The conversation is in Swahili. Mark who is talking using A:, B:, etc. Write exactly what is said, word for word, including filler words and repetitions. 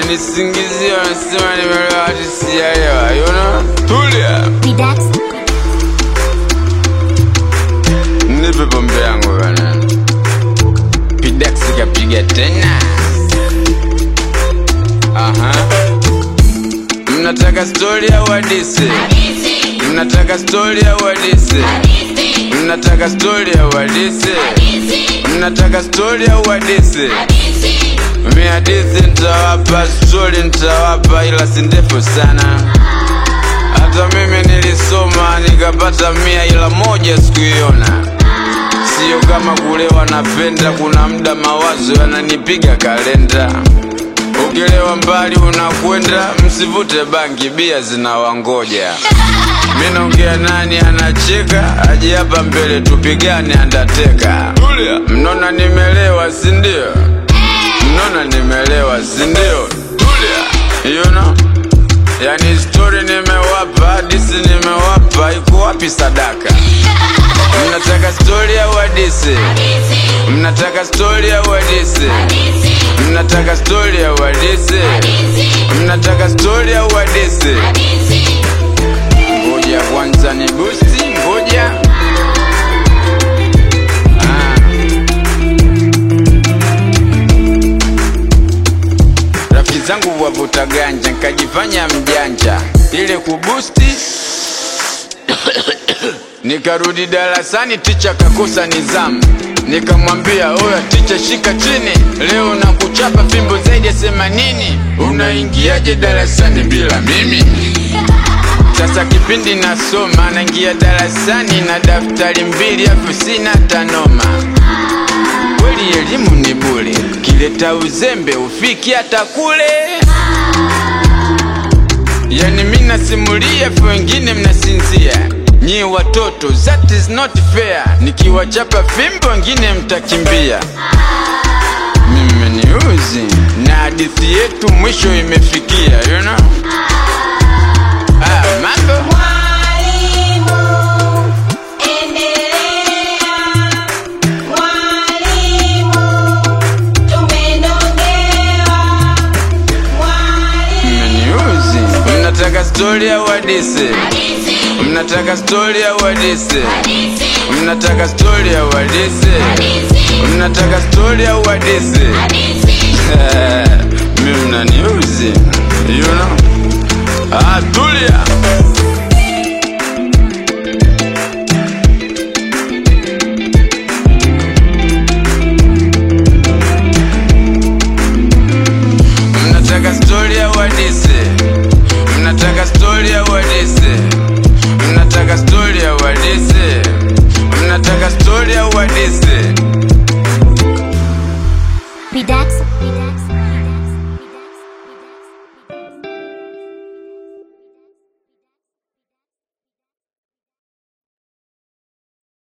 A: wananisingizia wanasema nimelewa hadi sijaelewa, you know? Tulia.
B: Pidax.
A: Nipe pombe yangu bana. Pidax kapiga tena. Aha. Mnataka story au hadithi? Mnataka story au hadithi? Mnataka story au hadithi? Mnataka story au hadithi? Mimi hadithi nitawapa, story nitawapa, ila si ndefu sana. Hata mimi nilisoma nikapata mia, ila moja sikuiona. Sio kama kulewa napenda, kuna muda mawazo yananipiga kalenda. Ukilewa mbali unakwenda, msivute bangi, bia zinawangoja. Mimi naongea nani anacheka, aje hapa mbele tupigane Undertaker. Mnona nimelewa si ndio? Mnona nimelewa si ndio? Tulia. You know? Yani story nimewapa, hadithi nimewapa, iko wapi sadaka? Mnataka story au hadithi? Mnataka story au hadithi? Mnataka story au hadithi? Mnataka story au hadithi? Ngoja kwanza ni boosti, ngoja. Ah. Rafiki zangu wavuta ganja, nikajifanya mjanja ile kubusti. Nikarudi darasani, ticha kakosa nizamu. Nikamwambia oya ticha, shika chini, leo na kuchapa fimbo zaidi ya themanini. Unaingiaje darasani bila mimi? Sasa kipindi nasoma, naingia darasani na daftari mbili, afu sina tanoma. Kweli elimu ni bure, kileta uzembe ufiki hata kule. Yani mimi nasimulia, afu wengine mnasinzia. Nyi watoto, that is not fair. Nikiwachapa fimbo wengine mtakimbia. Mimi ni uzi na hadithi yetu mwisho imefikia, you know? Ah, mambo
B: Mwalimu, endelea. Mwalimu, tumenogewa. Mwalimu.
A: mimi ni uzi. Mnataka story au hadithi? Mnataka story au hadithi? Mnataka story au hadithi? Mnataka story au hadithi? Mimi mnaniuzi, you know? Ah, tulia.